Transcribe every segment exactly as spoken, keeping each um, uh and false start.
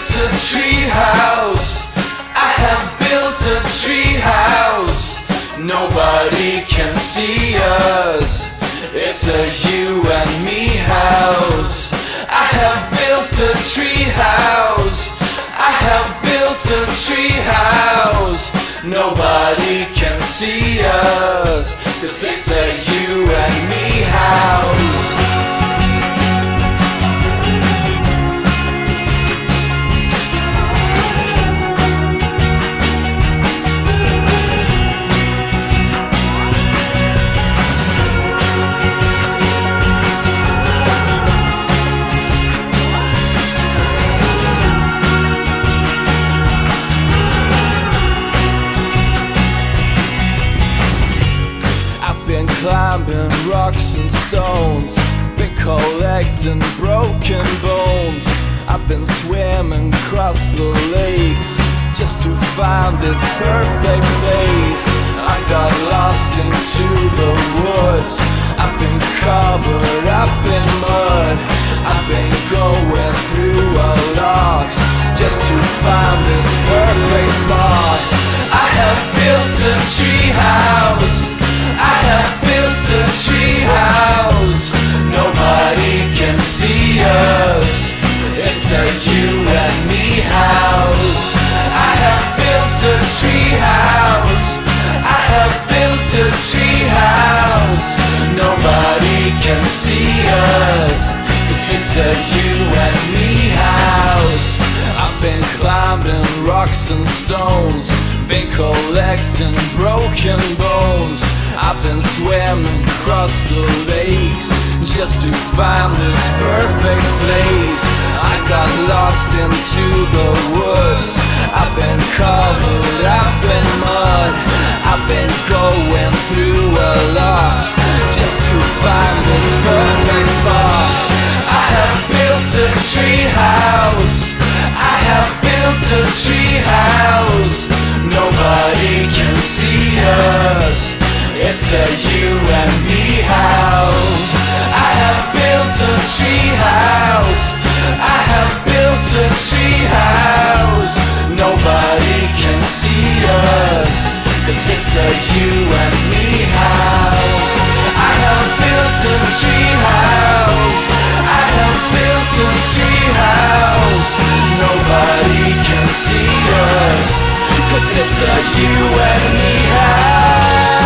built a tree house. I have built a tree house. Nobody can see us. It's a you and me house. I have built a tree house. I have built a tree house. Nobody can see us, 'cause it's a you and me house. Been climbing rocks and stones, been collecting broken bones. I've been swimming across the lakes just to find this perfect place. I got lost into the woods. I've been covered up in mud. I've been going through a lot just to find this perfect spot. I have built a tree house. I have built a tree house. Nobody can see us. It's a you and me house. I have built a tree house. I have built a tree house. Nobody can see us, 'cause it's a you and me house. I've been climbing rocks and stones, been collecting broken bones. I've been swimming across the lakes just to find this perfect place. I got lost into the woods. I've been covered up in mud. I've been going through a lot just to find this perfect spot. I have built a tree house. I have built a tree house. Nobody can see us. It's a you and me house. I have built a tree house. I have built a tree house. Nobody can see us, 'cause it's a you and me house. I have built a tree house. I have built a tree house. Nobody can see us, 'cause it's a you and me house.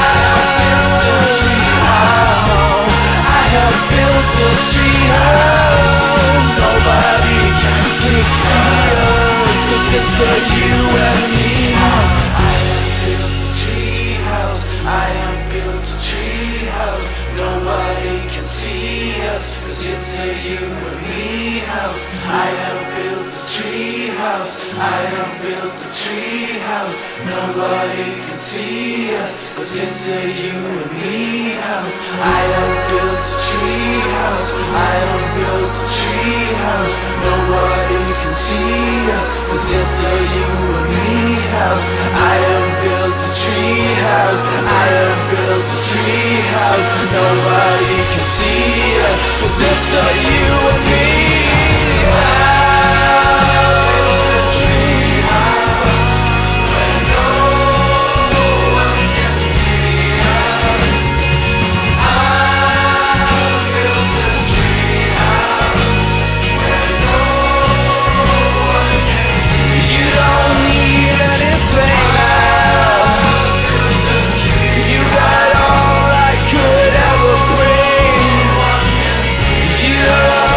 I have built a tree house. Nobody can see us, 'cause it's a you and me house. I have built a tree house. I have built a tree house. Nobody can see us, 'cause it's a you and me house. I have built a tree house. I have built a tree house. Nobody can see us, 'cause it's a you and me house. I have built a tree house. I have built a tree house. Nobody can see us, 'cause it's a you and me house. I have built a tree house. I have built a tree house. Nobody can see us, 'cause it's a you and me house. You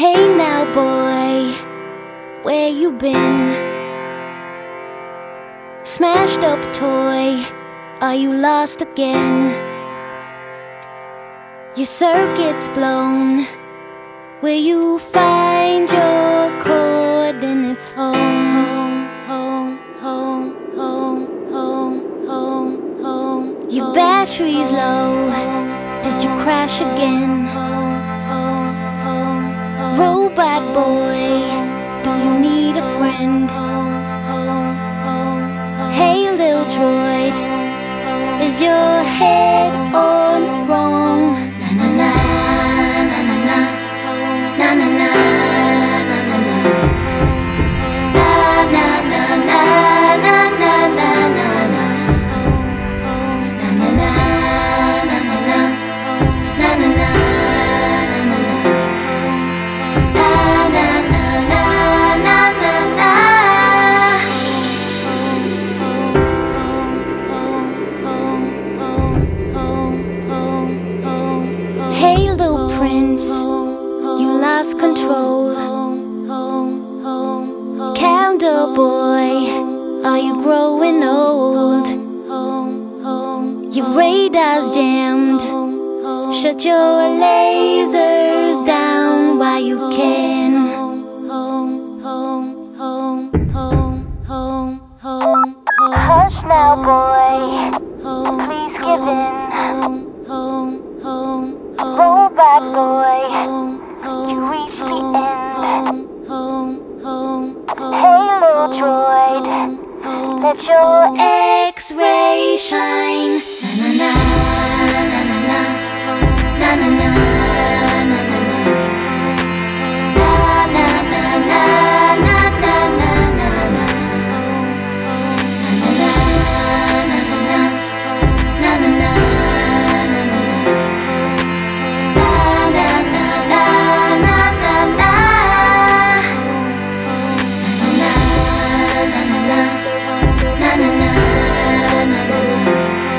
Hey now boy, where you been? Smashed up toy, are you lost again? Your circuit's blown, will you find your coordinates home? Home, home, home, home, home, home. Your battery's low, did you crash again? Robot boy, do you need a friend? Hey little droid, is your head on wrong? Na na na, na na na, na na na, na na na, na na na, na na na, na na na, na na na, na na na, na na na. Hey little prince, you lost control. Calendar boy, are you growing old? Your radar's jammed, shut your lasers down while you can. Hush now boy, please give in. Robot boy, you reached the end. Hey little droid, let your X-ray shine. Na na na, na na na, na na na, na na na, na na na, na na na, na na. Na na na, na na na, na na na, na na na.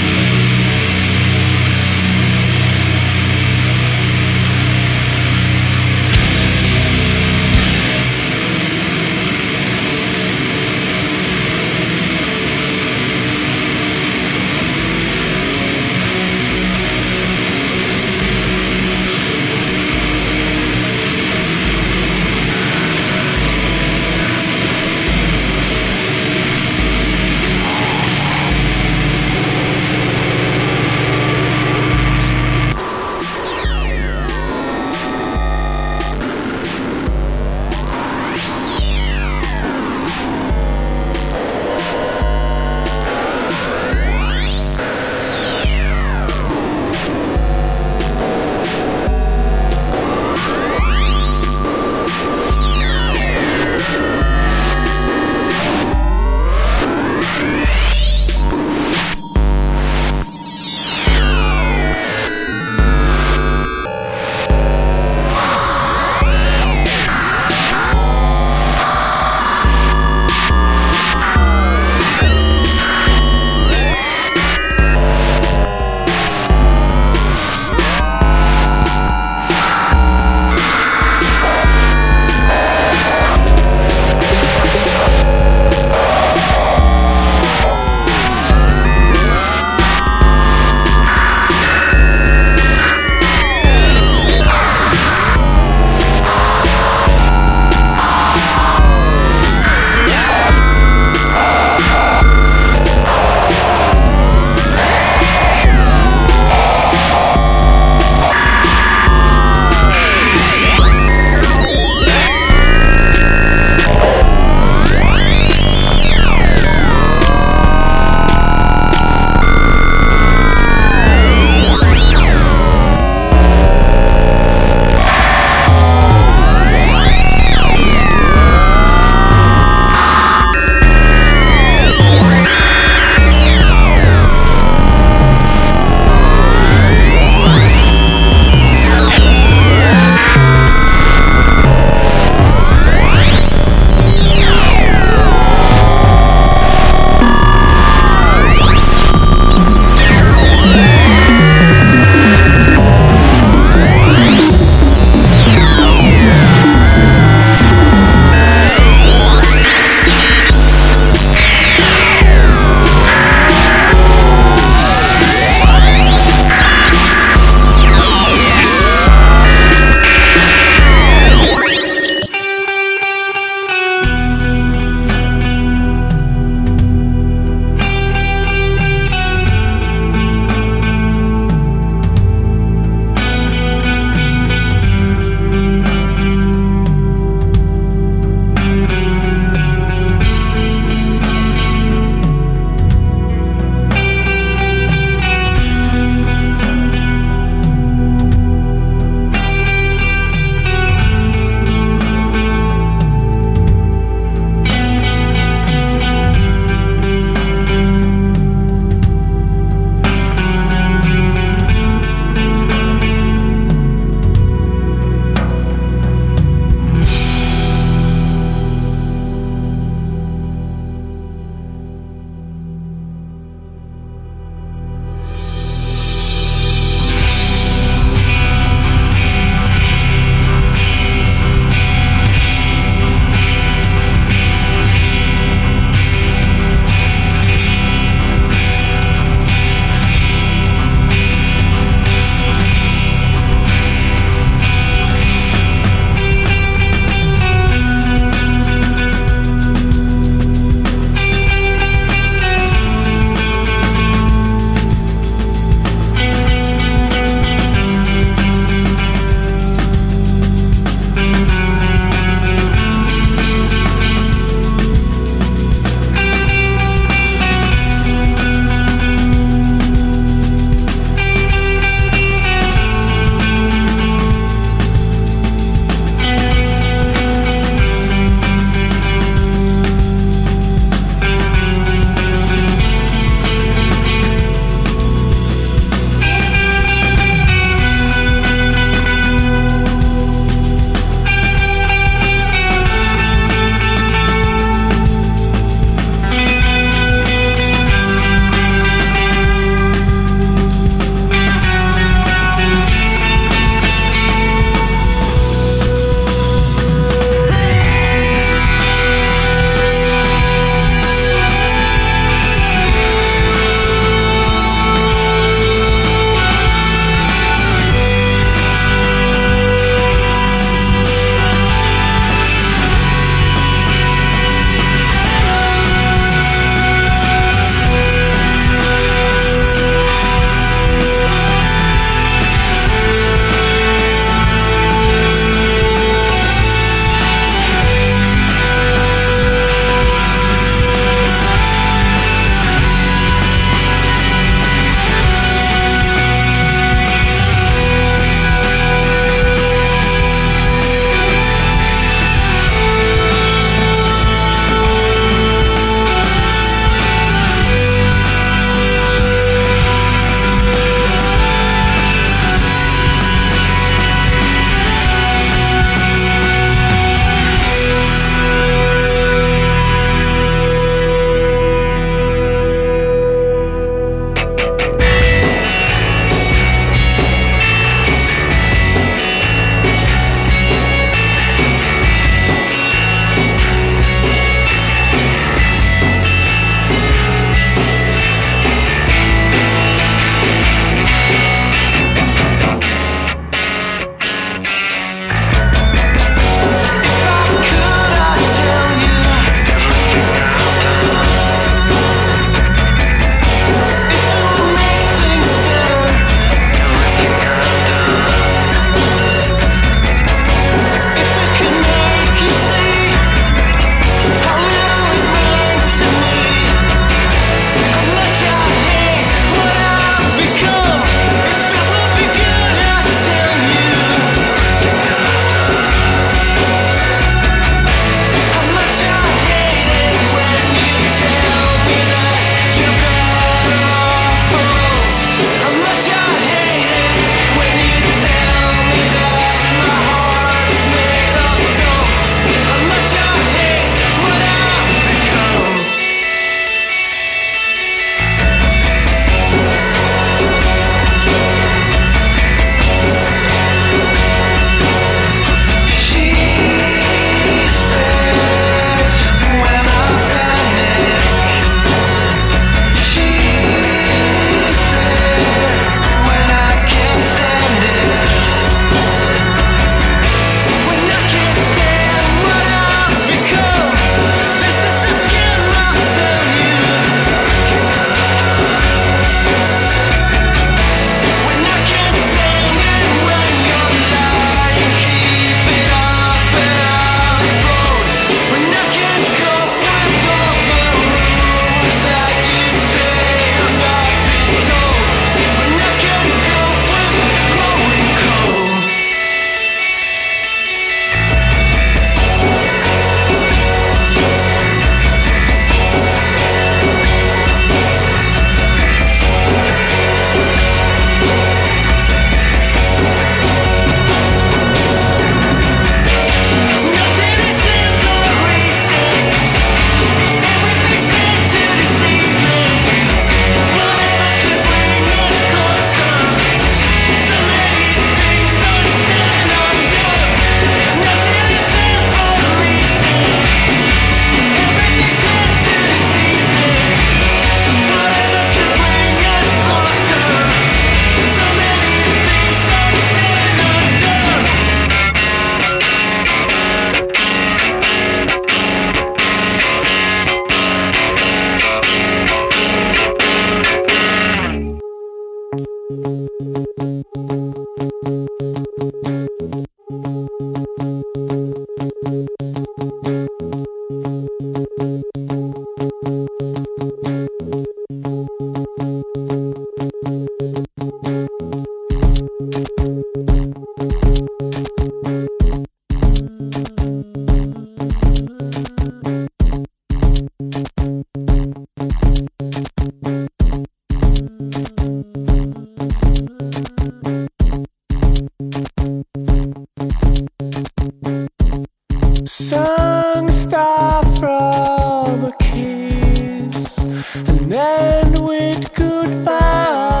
all the keys and end with goodbyes.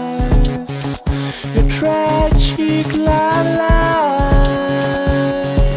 Dramatize your tragic life.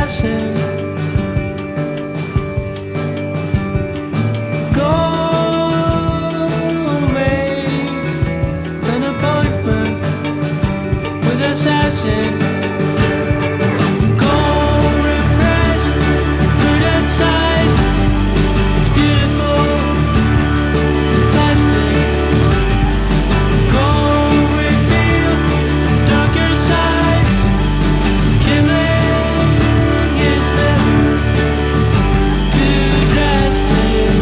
assassin. Go make an appointment with assassin. Go repress good inside. It's beautiful plastic. Go reveal darker sides. Killing is never too drastic.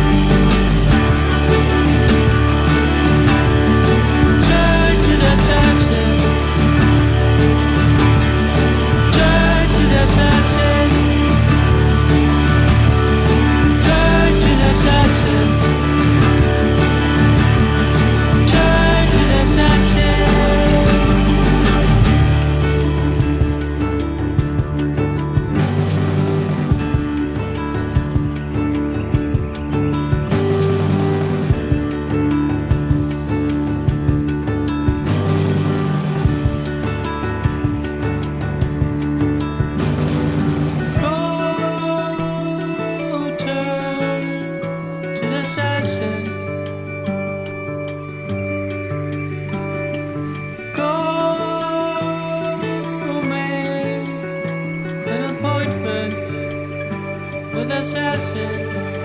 Turn to the assassin. Turn to the assassin. Turn to the assassin. Turn to the assassin. Go turn to the assassin. Go make an appointment with assassin.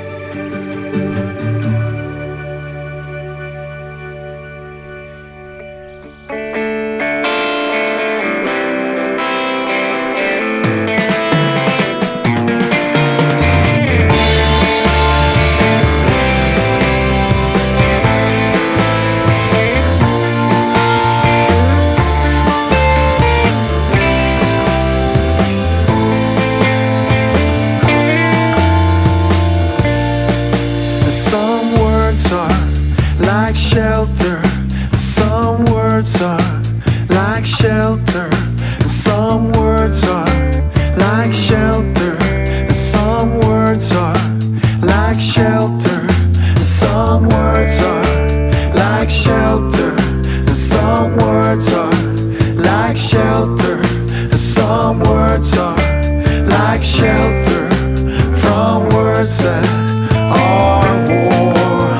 Some words are like shelter. Some words are like shelter. Some words are like shelter. Some words are like shelter. Some words are like shelter. Some words are like shelter. Some words are like shelter from words that are war.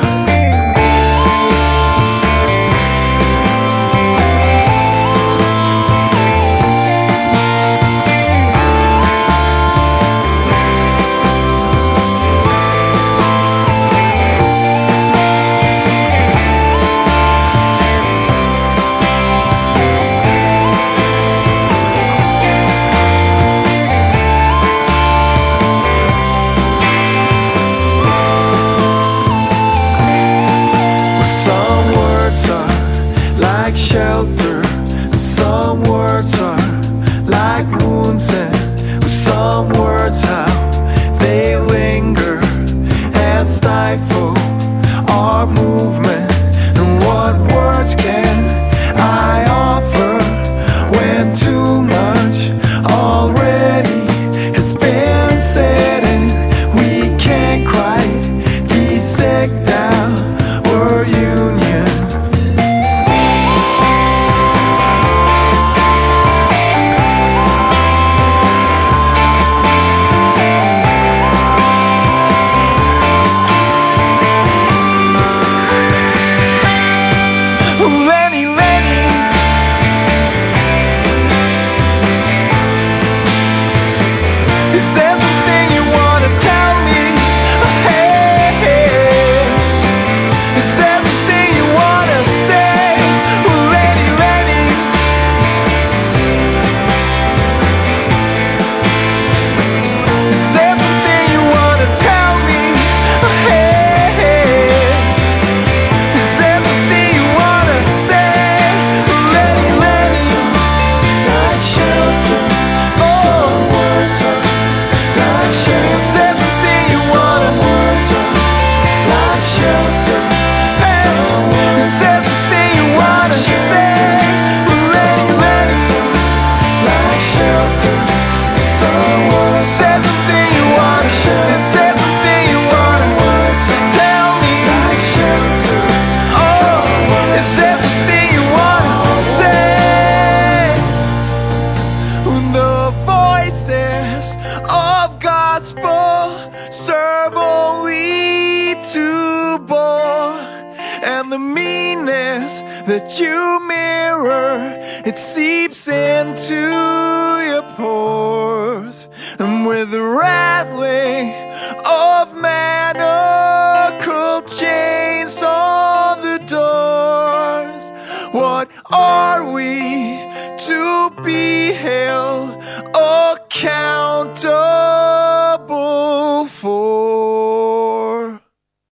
Some words are like shelter. Some words are like wounds, and some words how they linger and stifle our movement. And what words can I offer when too much already has been said, and we can't quite dissect our union? Lenny, Lenny, is there something you wanna tell me? Hey, hey. Is there something you wanna say? Lenny, Lenny, is there something you wanna tell me? Hey, hey. Is there something you wanna say? Lenny, Lenny, like shelter. Some words are voices of gospel serve only to bore, and the meanness that you mirror, it seeps into your pores. And with the rattling of manacled chains on the doors, what are we to be held accountable